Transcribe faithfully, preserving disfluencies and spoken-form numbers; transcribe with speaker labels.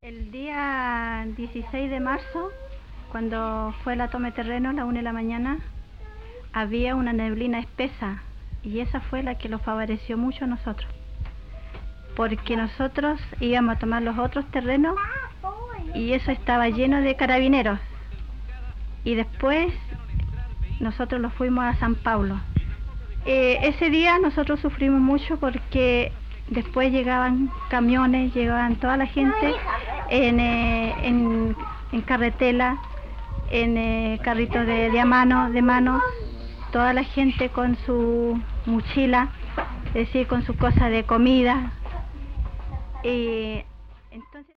Speaker 1: El día dieciséis de marzo, cuando fue la toma de terreno a la una de la mañana, había una neblina espesa y esa fue la que lo favoreció mucho a nosotros, porque nosotros íbamos a tomar los otros terrenos y eso estaba lleno de carabineros, y después nosotros los fuimos a San Pablo. Eh, ese día nosotros sufrimos mucho porque después llegaban camiones, llegaban toda la gente en, eh, en, en carretela, en eh, carritos de, de a mano, de mano, toda la gente con su mochila, es decir, con su cosa de comida. Y entonces